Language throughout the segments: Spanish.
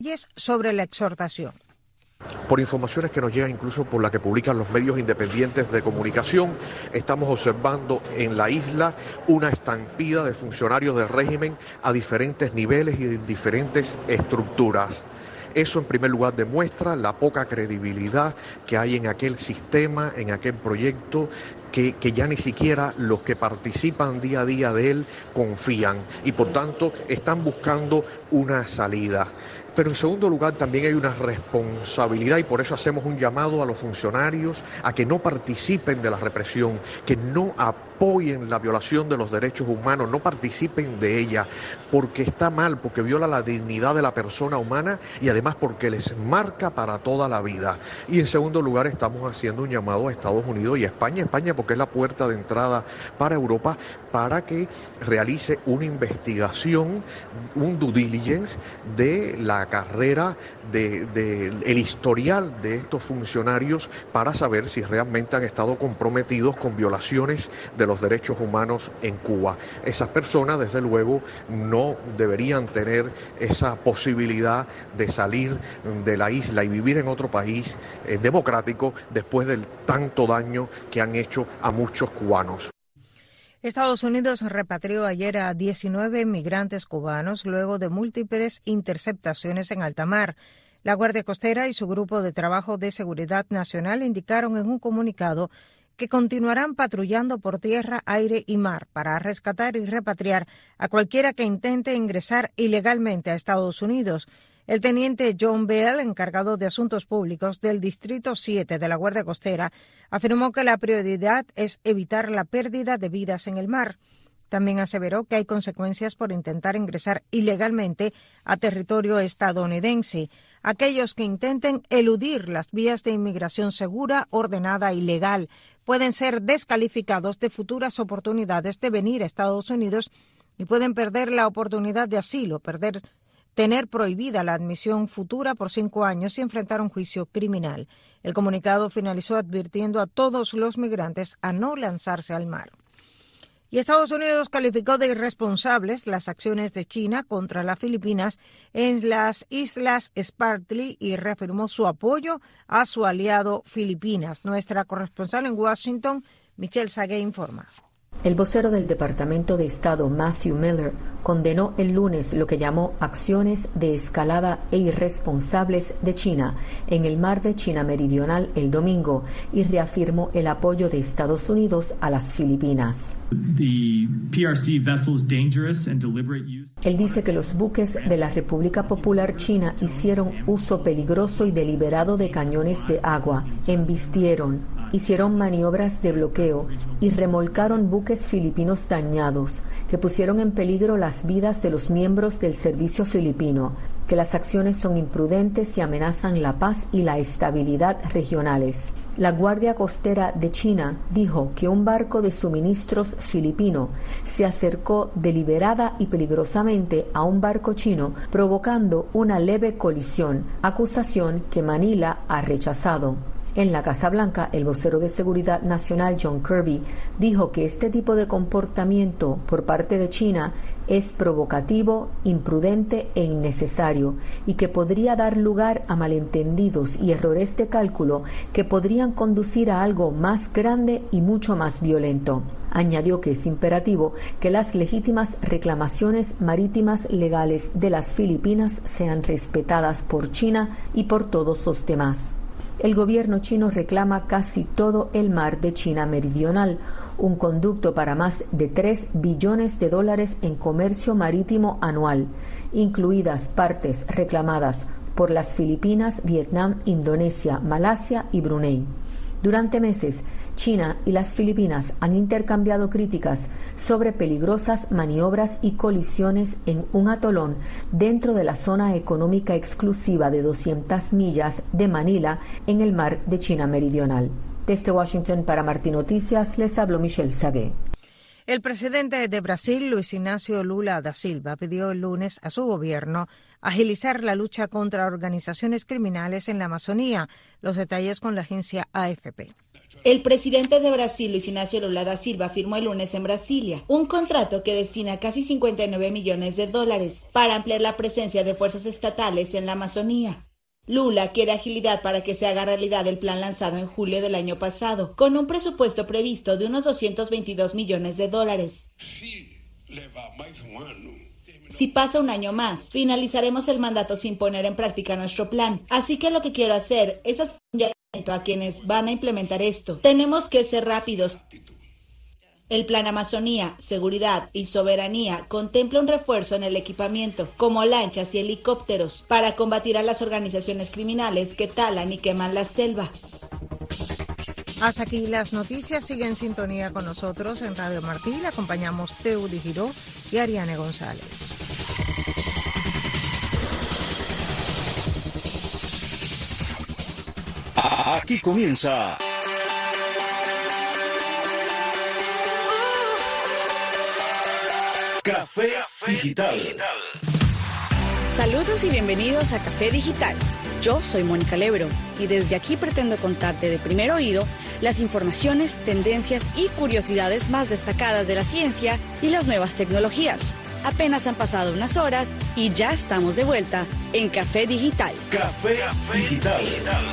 sobre la exhortación. Por informaciones que nos llegan incluso por la que publican los medios independientes de comunicación, estamos observando en la isla una estampida de funcionarios del régimen a diferentes niveles y en diferentes estructuras. Eso en primer lugar demuestra la poca credibilidad que hay en aquel sistema, en aquel proyecto, que ya ni siquiera los que participan día a día de él confían y por tanto están buscando una salida. Pero en segundo lugar también hay una responsabilidad y por eso hacemos un llamado a los funcionarios a que no participen de la represión, que no apoyen la violación de los derechos humanos, no participen de ella, porque está mal, porque viola la dignidad de la persona humana y además porque les marca para toda la vida. Y en segundo lugar estamos haciendo un llamado a Estados Unidos y a España porque es la puerta de entrada para Europa, para que realice una investigación, un due diligence de la carrera, el historial de estos funcionarios para saber si realmente han estado comprometidos con violaciones de los derechos humanos en Cuba. Esas personas, desde luego, no deberían tener esa posibilidad de salir de la isla y vivir en otro país democrático después del tanto daño que han hecho a muchos cubanos. Estados Unidos repatrió ayer a 19 migrantes cubanos luego de múltiples interceptaciones en alta mar. La Guardia Costera y su Grupo de Trabajo de Seguridad Nacional indicaron en un comunicado que continuarán patrullando por tierra, aire y mar para rescatar y repatriar a cualquiera que intente ingresar ilegalmente a Estados Unidos. El teniente John Bell, encargado de Asuntos Públicos del Distrito 7 de la Guardia Costera, afirmó que la prioridad es evitar la pérdida de vidas en el mar. También aseveró que hay consecuencias por intentar ingresar ilegalmente a territorio estadounidense. Aquellos que intenten eludir las vías de inmigración segura, ordenada y legal pueden ser descalificados de futuras oportunidades de venir a Estados Unidos y pueden perder la oportunidad de asilo, tener prohibida la admisión futura por 5 años y enfrentar un juicio criminal. El comunicado finalizó advirtiendo a todos los migrantes a no lanzarse al mar. Y Estados Unidos calificó de irresponsables las acciones de China contra las Filipinas en las Islas Spratly y reafirmó su apoyo a su aliado Filipinas. Nuestra corresponsal en Washington, Michelle Sagué, informa. El vocero del Departamento de Estado, Matthew Miller, condenó el lunes lo que llamó acciones de escalada e irresponsables de China en el mar de China Meridional el domingo y reafirmó el apoyo de Estados Unidos a las Filipinas. Él dice que los buques de la República Popular China hicieron uso peligroso y deliberado de cañones de agua, embistieron, hicieron maniobras de bloqueo y remolcaron buques filipinos dañados que pusieron en peligro las vidas de los miembros del servicio filipino, que las acciones son imprudentes y amenazan la paz y la estabilidad regionales. La Guardia Costera de China dijo que un barco de suministros filipino se acercó deliberada y peligrosamente a un barco chino, provocando una leve colisión, acusación que Manila ha rechazado. En la Casa Blanca, el vocero de Seguridad Nacional, John Kirby, dijo que este tipo de comportamiento por parte de China es provocativo, imprudente e innecesario y que podría dar lugar a malentendidos y errores de cálculo que podrían conducir a algo más grande y mucho más violento. Añadió que es imperativo que las legítimas reclamaciones marítimas legales de las Filipinas sean respetadas por China y por todos los demás. El gobierno chino reclama casi todo el mar de China Meridional, un conducto para más de $3 billones en comercio marítimo anual, incluidas partes reclamadas por las Filipinas, Vietnam, Indonesia, Malasia y Brunei. Durante meses, China y las Filipinas han intercambiado críticas sobre peligrosas maniobras y colisiones en un atolón dentro de la zona económica exclusiva de 200 millas de Manila en el mar de China Meridional. Desde Washington para Martín Noticias les habló Michelle Sagué. El presidente de Brasil, Luis Ignacio Lula da Silva, pidió el lunes a su gobierno agilizar la lucha contra organizaciones criminales en la Amazonía. Los detalles con la agencia AFP. El presidente de Brasil, Luis Ignacio Lula da Silva, firmó el lunes en Brasilia un contrato que destina casi $59 millones para ampliar la presencia de fuerzas estatales en la Amazonía. Lula quiere agilidad para que se haga realidad el plan lanzado en julio del año pasado, con un presupuesto previsto de unos $222 millones. Si pasa un año más, finalizaremos el mandato sin poner en práctica nuestro plan. Así que lo que quiero hacer es hacer un llamamiento a quienes van a implementar esto. Tenemos que ser rápidos. El Plan Amazonía, Seguridad y Soberanía contempla un refuerzo en el equipamiento, como lanchas y helicópteros, para combatir a las organizaciones criminales que talan y queman la selva. Hasta aquí las noticias. Sigue en sintonía con nosotros en Radio Martí. Le acompañamos Teudi Giró y Ariane González. Aquí comienza Café Digital. Saludos y bienvenidos a Café Digital. Yo soy Mónica Lebro y desde aquí pretendo contarte de primer oído las informaciones, tendencias y curiosidades más destacadas de la ciencia y las nuevas tecnologías. Apenas han pasado unas horas y ya estamos de vuelta en Café Digital. Café Digital.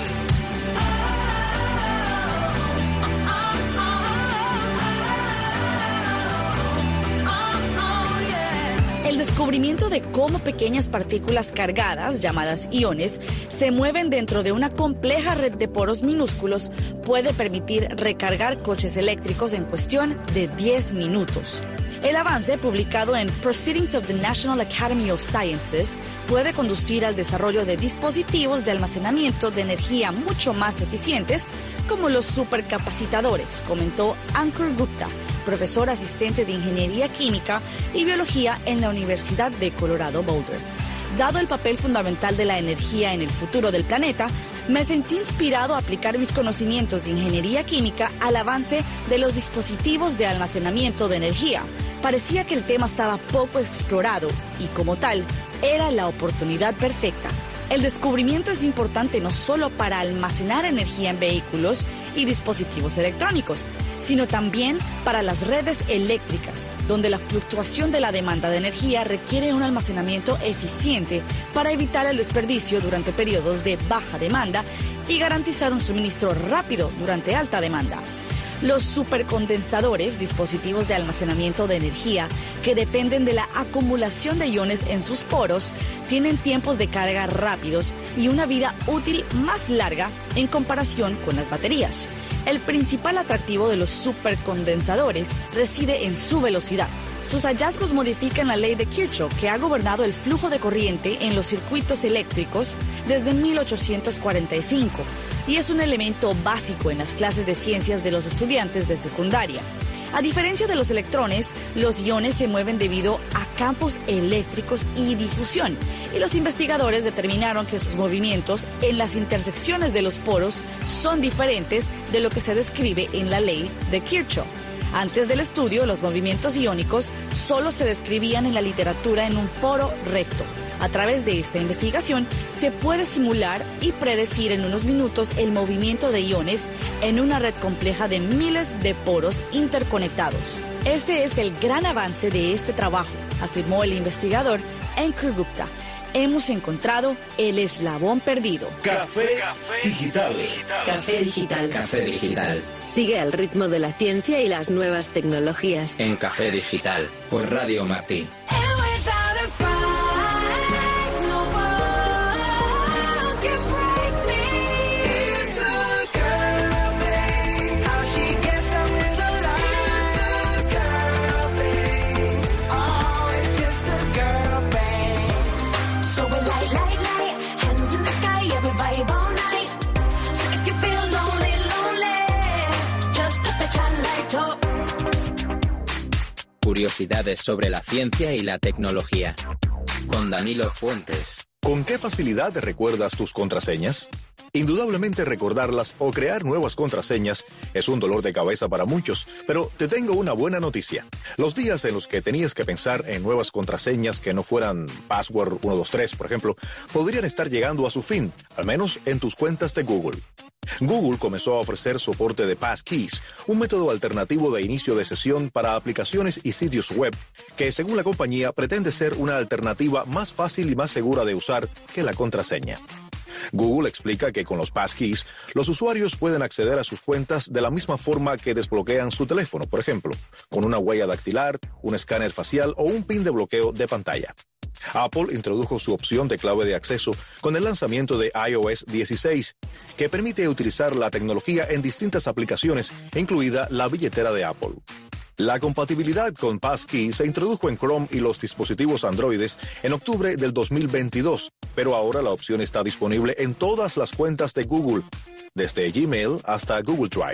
El descubrimiento de cómo pequeñas partículas cargadas, llamadas iones, se mueven dentro de una compleja red de poros minúsculos puede permitir recargar coches eléctricos en cuestión de 10 minutos. El avance, publicado en Proceedings of the National Academy of Sciences, puede conducir al desarrollo de dispositivos de almacenamiento de energía mucho más eficientes, como los supercapacitadores, comentó Ankur Gupta, profesor asistente de Ingeniería Química y Biología en la Universidad de Colorado Boulder. Dado el papel fundamental de la energía en el futuro del planeta, me sentí inspirado a aplicar mis conocimientos de ingeniería química al avance de los dispositivos de almacenamiento de energía. Parecía que el tema estaba poco explorado y, como tal, era la oportunidad perfecta. El descubrimiento es importante no solo para almacenar energía en vehículos y dispositivos electrónicos, sino también para las redes eléctricas, donde la fluctuación de la demanda de energía requiere un almacenamiento eficiente para evitar el desperdicio durante periodos de baja demanda y garantizar un suministro rápido durante alta demanda. Los supercondensadores, dispositivos de almacenamiento de energía que dependen de la acumulación de iones en sus poros, tienen tiempos de carga rápidos y una vida útil más larga en comparación con las baterías. El principal atractivo de los supercondensadores reside en su velocidad. Sus hallazgos modifican la ley de Kirchhoff, que ha gobernado el flujo de corriente en los circuitos eléctricos desde 1845 y es un elemento básico en las clases de ciencias de los estudiantes de secundaria. A diferencia de los electrones, los iones se mueven debido a campos eléctricos y difusión, y los investigadores determinaron que sus movimientos en las intersecciones de los poros son diferentes de lo que se describe en la ley de Kirchhoff. Antes del estudio, los movimientos iónicos solo se describían en la literatura en un poro recto. A través de esta investigación, se puede simular y predecir en unos minutos el movimiento de iones en una red compleja de miles de poros interconectados. Ese es el gran avance de este trabajo, afirmó el investigador Ankur Gupta. Hemos encontrado el eslabón perdido. Café Digital. Café Digital. Café Digital. Sigue al ritmo de la ciencia y las nuevas tecnologías. En Café Digital, por Radio Martí. Curiosidades sobre la ciencia y la tecnología. Con Danilo Fuentes. ¿Con qué facilidad recuerdas tus contraseñas? Indudablemente recordarlas o crear nuevas contraseñas es un dolor de cabeza para muchos, pero te tengo una buena noticia. Los días en los que tenías que pensar en nuevas contraseñas que no fueran password 123, por ejemplo, podrían estar llegando a su fin, al menos en tus cuentas de Google. Google comenzó a ofrecer soporte de passkeys, un método alternativo de inicio de sesión para aplicaciones y sitios web que, según la compañía, pretende ser una alternativa más fácil y más segura de usar que la contraseña. Google explica que con los passkeys, los usuarios pueden acceder a sus cuentas de la misma forma que desbloquean su teléfono, por ejemplo, con una huella dactilar, un escáner facial o un pin de bloqueo de pantalla. Apple introdujo su opción de clave de acceso con el lanzamiento de iOS 16, que permite utilizar la tecnología en distintas aplicaciones, incluida la billetera de Apple. La compatibilidad con Passkey se introdujo en Chrome y los dispositivos Androides en octubre del 2022, pero ahora la opción está disponible en todas las cuentas de Google, desde Gmail hasta Google Drive.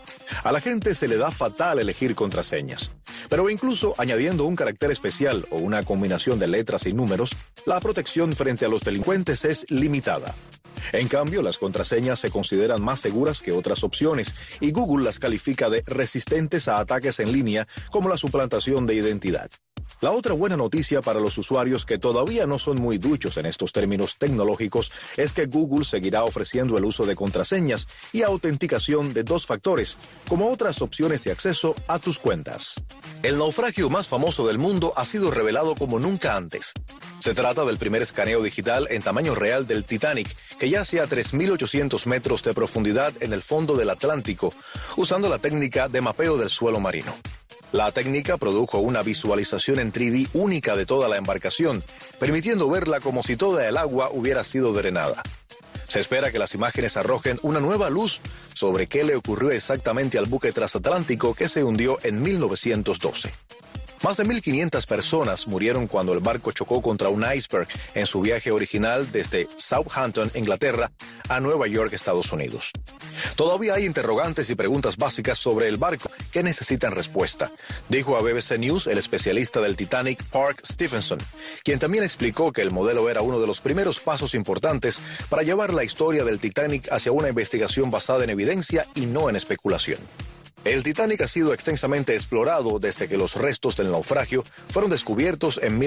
A la gente se le da fatal elegir contraseñas, pero incluso añadiendo un carácter especial o una combinación de letras y números, la protección frente a los delincuentes es limitada. En cambio, las contraseñas se consideran más seguras que otras opciones y Google las califica de resistentes a ataques en línea como la suplantación de identidad. La otra buena noticia para los usuarios que todavía no son muy duchos en estos términos tecnológicos es que Google seguirá ofreciendo el uso de contraseñas y autenticación de 2 factores, como otras opciones de acceso a tus cuentas. El naufragio más famoso del mundo ha sido revelado como nunca antes. Se trata del primer escaneo digital en tamaño real del Titanic, que yace a 3.800 metros de profundidad en el fondo del Atlántico, usando la técnica de mapeo del suelo marino. La técnica produjo una visualización en 3D única de toda la embarcación, permitiendo verla como si toda el agua hubiera sido drenada. Se espera que las imágenes arrojen una nueva luz sobre qué le ocurrió exactamente al buque transatlántico que se hundió en 1912. Más de 1.500 personas murieron cuando el barco chocó contra un iceberg en su viaje original desde Southampton, Inglaterra, a Nueva York, Estados Unidos. Todavía hay interrogantes y preguntas básicas sobre el barco que necesitan respuesta, dijo a BBC News el especialista del Titanic, Park Stephenson, quien también explicó que el modelo era uno de los primeros pasos importantes para llevar la historia del Titanic hacia una investigación basada en evidencia y no en especulación. El Titanic ha sido extensamente explorado desde que los restos del naufragio fueron descubiertos en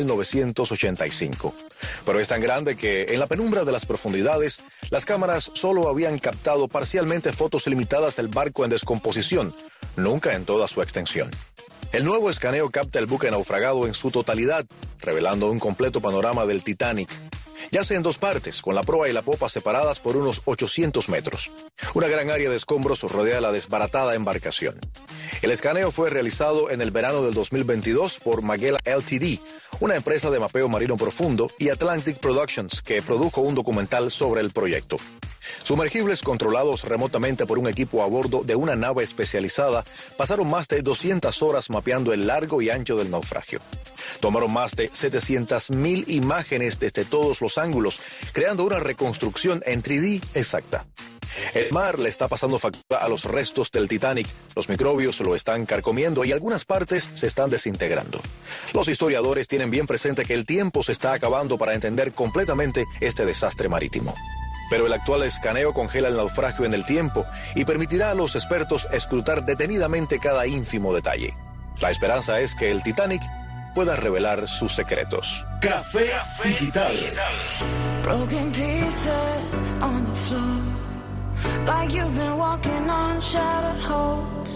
1985. Pero es tan grande que en la penumbra de las profundidades, las cámaras solo habían captado parcialmente fotos limitadas del barco en descomposición, nunca en toda su extensión. El nuevo escaneo capta el buque naufragado en su totalidad, revelando un completo panorama del Titanic. Yace en 2 partes, con la proa y la popa separadas por unos 800 metros. Una gran área de escombros rodea la desbaratada embarcación. El escaneo fue realizado en el verano del 2022 por Magellan Ltd., una empresa de mapeo marino profundo, y Atlantic Productions, que produjo un documental sobre el proyecto. Sumergibles controlados remotamente por un equipo a bordo de una nave especializada pasaron más de 200 horas mapeando el largo y ancho del naufragio. Tomaron más de 700.000 imágenes desde todos los ángulos, creando una reconstrucción en 3D exacta. El mar le está pasando factura a los restos del Titanic, los microbios lo están carcomiendo y algunas partes se están desintegrando. Los historiadores tienen bien presente que el tiempo se está acabando para entender completamente este desastre marítimo. Pero el actual escaneo congela el naufragio en el tiempo y permitirá a los expertos escrutar detenidamente cada ínfimo detalle. La esperanza es que el Titanic pueda revelar sus secretos. Café Digital. Broken pieces on the floor, like you've been walking on shattered hopes.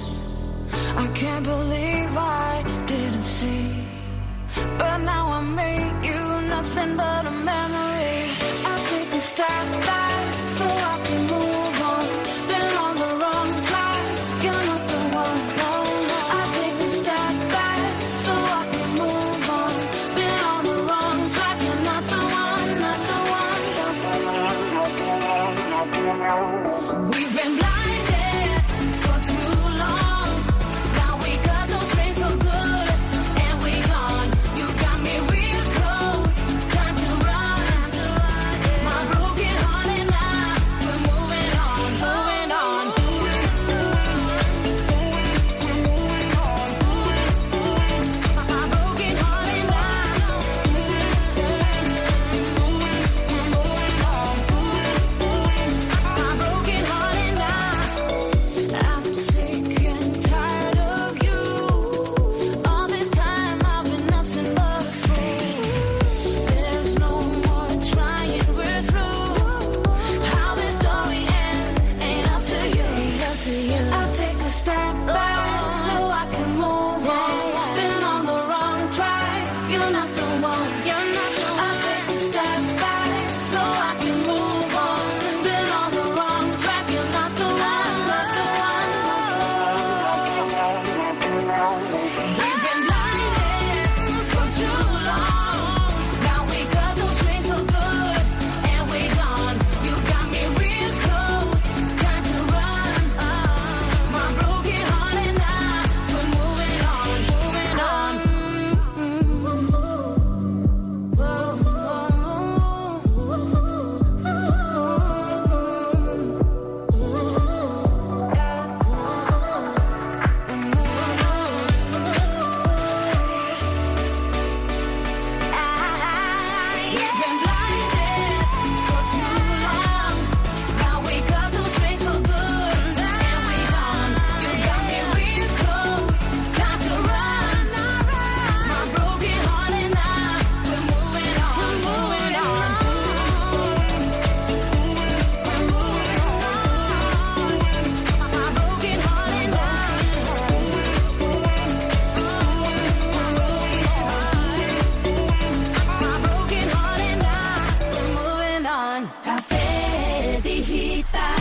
I can't believe I didn't see, but now I make you nothing but a memory. I'll take a step back so I can move on. Been on the wrong track, you're not the one, no. I'll take a step back so I can move on. Been on the wrong track, you're not the one, not the one. We've been blinded for too long. Now we got those strings for good, and we gone. You got me real close, time to run. My broken heart and I, we're moving on, moving on. My broken heart and I, my digital. Café digital.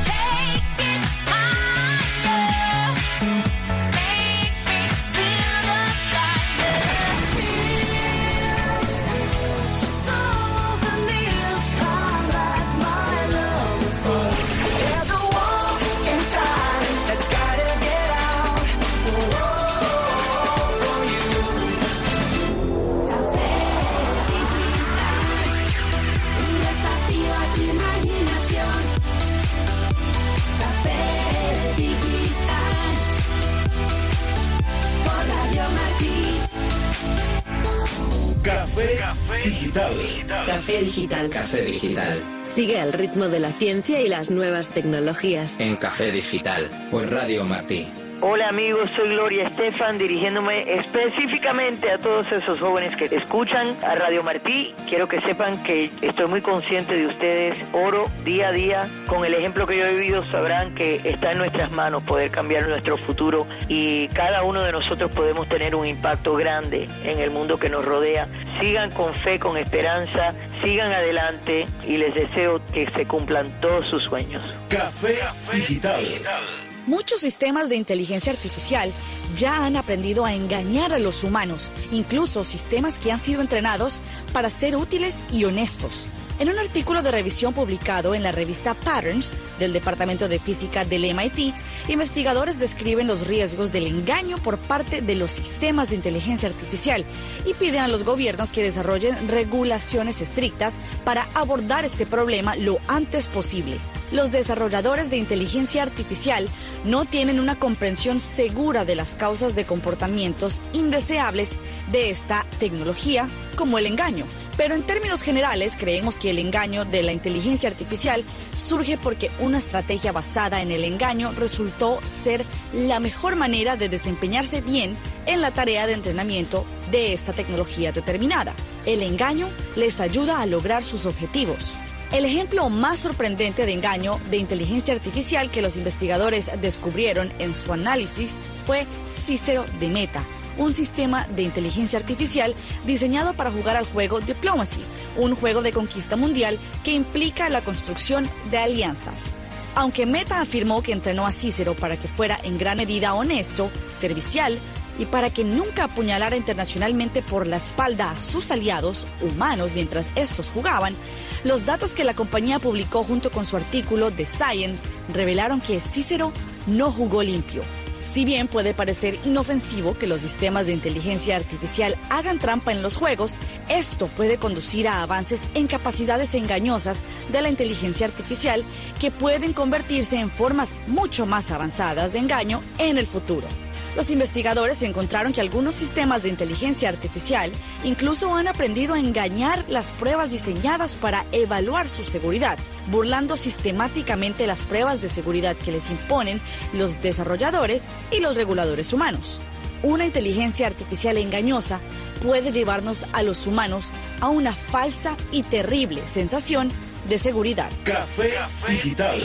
Café Digital. Café Digital. Café Digital. Sigue el ritmo de la ciencia y las nuevas tecnologías. En Café Digital, por Radio Martí. Hola amigos, soy Gloria Estefan, dirigiéndome específicamente a todos esos jóvenes que escuchan a Radio Martí. Quiero que sepan que estoy muy consciente de ustedes. Oro día a día. Con el ejemplo que yo he vivido sabrán que está en nuestras manos poder cambiar nuestro futuro y cada uno de nosotros podemos tener un impacto grande en el mundo que nos rodea. Sigan con fe, con esperanza, sigan adelante y les deseo que se cumplan todos sus sueños. Café Digital. Muchos sistemas de inteligencia artificial ya han aprendido a engañar a los humanos, incluso sistemas que han sido entrenados para ser útiles y honestos. En un artículo de revisión publicado en la revista Patterns del Departamento de Física del MIT, investigadores describen los riesgos del engaño por parte de los sistemas de inteligencia artificial y piden a los gobiernos que desarrollen regulaciones estrictas para abordar este problema lo antes posible. Los desarrolladores de inteligencia artificial no tienen una comprensión segura de las causas de comportamientos indeseables de esta tecnología, como el engaño. Pero en términos generales, creemos que el engaño de la inteligencia artificial surge porque una estrategia basada en el engaño resultó ser la mejor manera de desempeñarse bien en la tarea de entrenamiento de esta tecnología determinada. El engaño les ayuda a lograr sus objetivos. El ejemplo más sorprendente de engaño de inteligencia artificial que los investigadores descubrieron en su análisis fue Cicero de Meta, un sistema de inteligencia artificial diseñado para jugar al juego Diplomacy, un juego de conquista mundial que implica la construcción de alianzas. Aunque Meta afirmó que entrenó a Cicero para que fuera en gran medida honesto, servicial y para que nunca apuñalara internacionalmente por la espalda a sus aliados humanos mientras estos jugaban, los datos que la compañía publicó junto con su artículo The Science revelaron que Cicero no jugó limpio. Si bien puede parecer inofensivo que los sistemas de inteligencia artificial hagan trampa en los juegos, esto puede conducir a avances en capacidades engañosas de la inteligencia artificial que pueden convertirse en formas mucho más avanzadas de engaño en el futuro. Los investigadores encontraron que algunos sistemas de inteligencia artificial incluso han aprendido a engañar las pruebas diseñadas para evaluar su seguridad, burlando sistemáticamente las pruebas de seguridad que les imponen los desarrolladores y los reguladores humanos. Una inteligencia artificial engañosa puede llevarnos a los humanos a una falsa y terrible sensación de seguridad. Café Digital.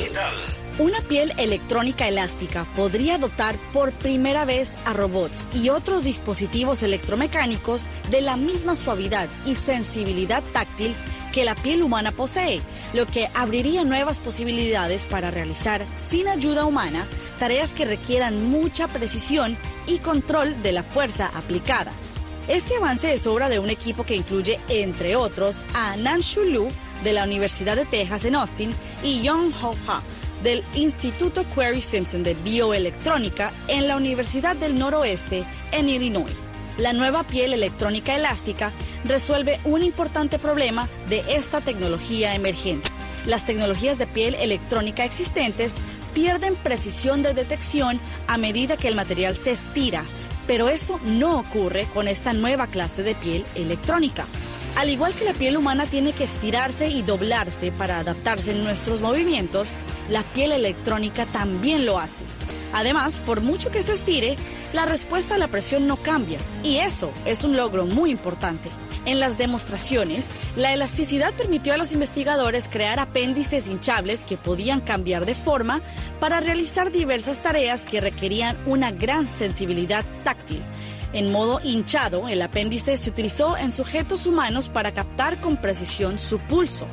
Una piel electrónica elástica podría dotar por primera vez a robots y otros dispositivos electromecánicos de la misma suavidad y sensibilidad táctil que la piel humana posee, lo que abriría nuevas posibilidades para realizar, sin ayuda humana, tareas que requieran mucha precisión y control de la fuerza aplicada. Este avance es obra de un equipo que incluye, entre otros, a Nanshu Liu de la Universidad de Texas en Austin y Young-Ho Ha del Instituto Query Simpson de Bioelectrónica en la Universidad del Noroeste en Illinois. La nueva piel electrónica elástica resuelve un importante problema de esta tecnología emergente. Las tecnologías de piel electrónica existentes pierden precisión de detección a medida que el material se estira, pero eso no ocurre con esta nueva clase de piel electrónica. Al igual que la piel humana tiene que estirarse y doblarse para adaptarse a nuestros movimientos, la piel electrónica también lo hace. Además, por mucho que se estire, la respuesta a la presión no cambia, y eso es un logro muy importante. En las demostraciones, la elasticidad permitió a los investigadores crear apéndices hinchables que podían cambiar de forma para realizar diversas tareas que requerían una gran sensibilidad táctil. En modo hinchado, el apéndice se utilizó en sujetos humanos para captar con precisión su pulso.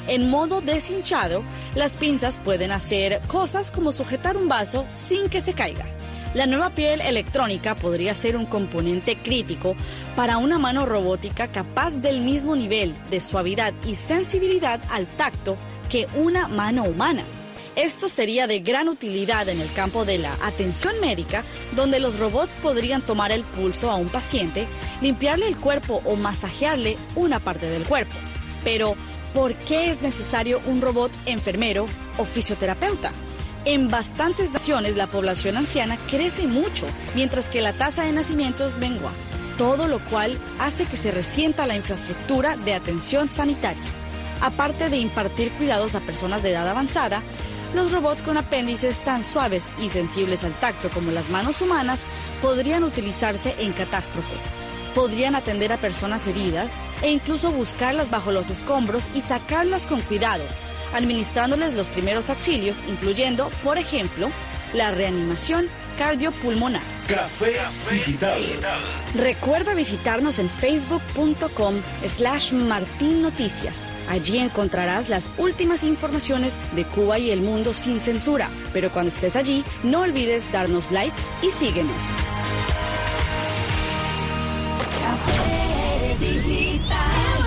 En modo deshinchado, las pinzas pueden hacer cosas como sujetar un vaso sin que se caiga. La nueva piel electrónica podría ser un componente crítico para una mano robótica capaz del mismo nivel de suavidad y sensibilidad al tacto que una mano humana. Esto sería de gran utilidad en el campo de la atención médica, donde los robots podrían tomar el pulso a un paciente, limpiarle el cuerpo o masajearle una parte del cuerpo. Pero, ¿por qué es necesario un robot enfermero o fisioterapeuta? En bastantes naciones la población anciana crece mucho, mientras que la tasa de nacimientos mengua, todo lo cual hace que se resienta la infraestructura de atención sanitaria. Aparte de impartir cuidados a personas de edad avanzada, los robots con apéndices tan suaves y sensibles al tacto como las manos humanas podrían utilizarse en catástrofes. Podrían atender a personas heridas e incluso buscarlas bajo los escombros y sacarlas con cuidado, administrándoles los primeros auxilios, incluyendo, por ejemplo, la reanimación cardiopulmonar. Café Digital. Recuerda visitarnos en facebook.com/martinnoticias. Allí encontrarás las últimas informaciones de Cuba y el mundo sin censura. Pero cuando estés allí, no olvides darnos like y síguenos. Café Digital.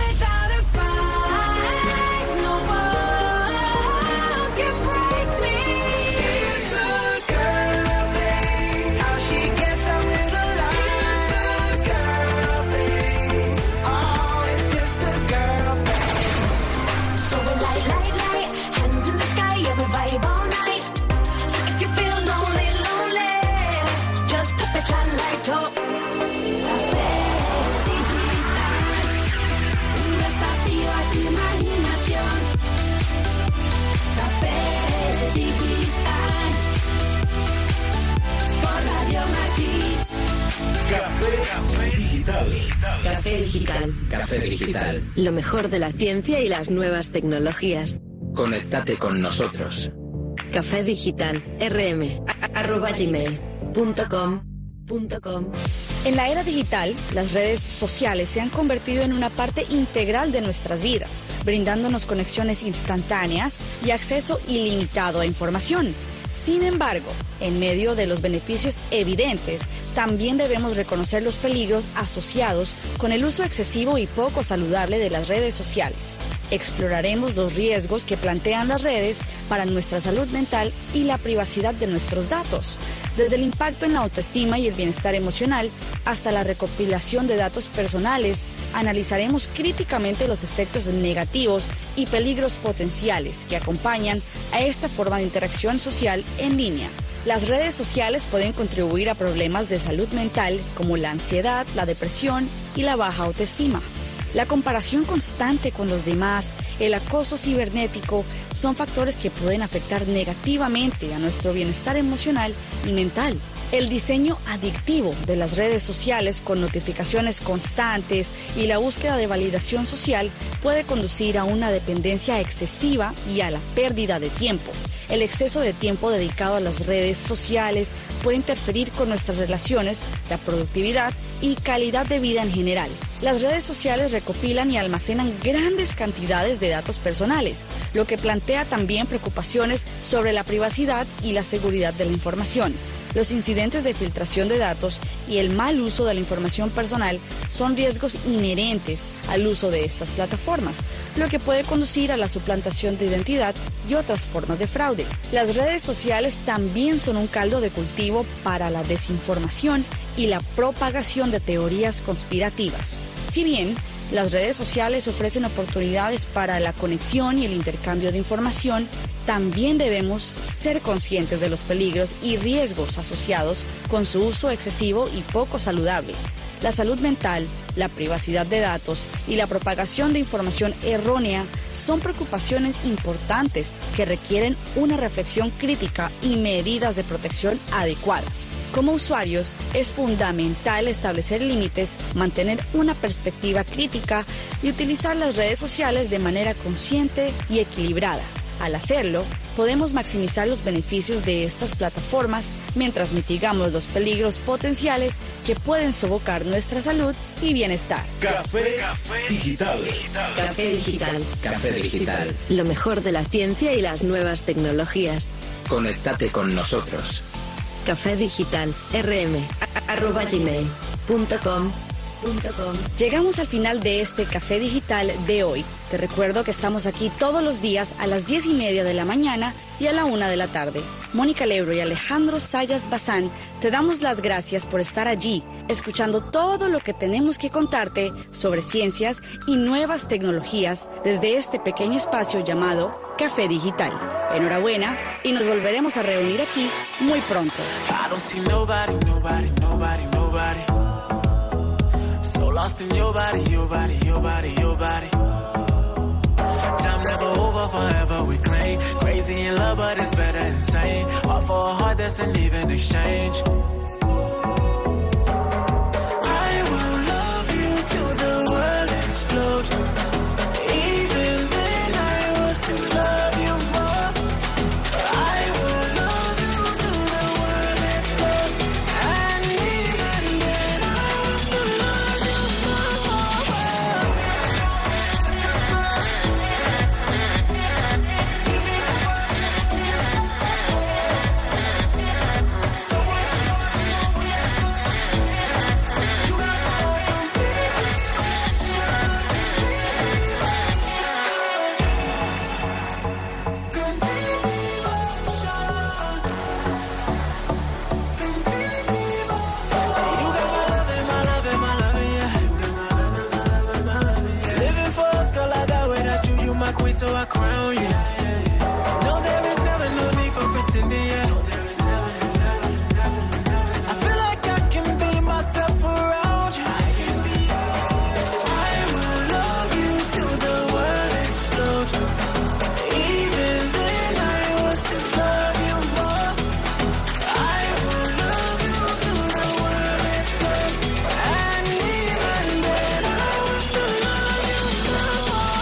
Café Digital. Café Digital. Lo mejor de la ciencia y las nuevas tecnologías. Conéctate con nosotros. Café Digital. rm@gmail.com. En la era digital, las redes sociales se han convertido en una parte integral de nuestras vidas, brindándonos conexiones instantáneas y acceso ilimitado a información. Sin embargo, en medio de los beneficios evidentes, también debemos reconocer los peligros asociados con el uso excesivo y poco saludable de las redes sociales. Exploraremos los riesgos que plantean las redes para nuestra salud mental y la privacidad de nuestros datos, desde el impacto en la autoestima y el bienestar emocional hasta la recopilación de datos personales. Analizaremos críticamente los efectos negativos y peligros potenciales que acompañan a esta forma de interacción social en línea. Las redes sociales pueden contribuir a problemas de salud mental como la ansiedad, la depresión y la baja autoestima. La comparación constante con los demás, el acoso cibernético, son factores que pueden afectar negativamente a nuestro bienestar emocional y mental. El diseño adictivo de las redes sociales con notificaciones constantes y la búsqueda de validación social puede conducir a una dependencia excesiva y a la pérdida de tiempo. El exceso de tiempo dedicado a las redes sociales puede interferir con nuestras relaciones, la productividad y calidad de vida en general. Las redes sociales recopilan y almacenan grandes cantidades de datos personales, lo que plantea también preocupaciones sobre la privacidad y la seguridad de la información. Los incidentes de filtración de datos y el mal uso de la información personal son riesgos inherentes al uso de estas plataformas, lo que puede conducir a la suplantación de identidad y otras formas de fraude. Las redes sociales también son un caldo de cultivo para la desinformación y la propagación de teorías conspirativas. Si bien las redes sociales ofrecen oportunidades para la conexión y el intercambio de información, también debemos ser conscientes de los peligros y riesgos asociados con su uso excesivo y poco saludable. La salud mental, la privacidad de datos y la propagación de información errónea son preocupaciones importantes que requieren una reflexión crítica y medidas de protección adecuadas. Como usuarios, es fundamental establecer límites, mantener una perspectiva crítica y utilizar las redes sociales de manera consciente y equilibrada. Al hacerlo, podemos maximizar los beneficios de estas plataformas mientras mitigamos los peligros potenciales que pueden sofocar nuestra salud y bienestar. Café Digital. Café Digital. Café Digital. Lo mejor de la ciencia y las nuevas tecnologías. Conéctate con nosotros. Café Digital rm@gmail.com. Llegamos al final de este Café Digital de hoy. Te recuerdo que estamos aquí todos los días a las 10:30 de la mañana y a la 1 de la tarde. Mónica Lebro y Alejandro Sayas Bazán te damos las gracias por estar allí, escuchando todo lo que tenemos que contarte sobre ciencias y nuevas tecnologías desde este pequeño espacio llamado Café Digital. Enhorabuena y nos volveremos a reunir aquí muy pronto. So lost in your body, your body, your body, your body. Time never over, forever we claim. Crazy in love, but it's better insane. Heart for a heart that's an even exchange. I will love you till the world explodes. Even then I will still love you more. I will love you till the world explodes. And even then I will still love you so I crown you. No, there is never no need for pretending, yeah. I feel like I can be myself around you. I will love you till the world explodes. Even then I will still love you more. I will love you till the world explodes. And even then I will still love you more.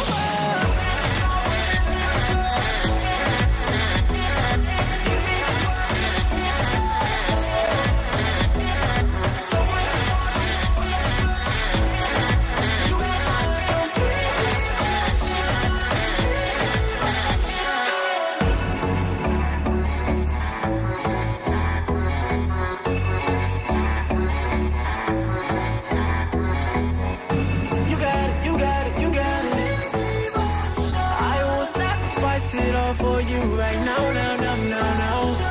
You got it, you got it, you got it. I will sacrifice it all for you right now, now, now, now, now.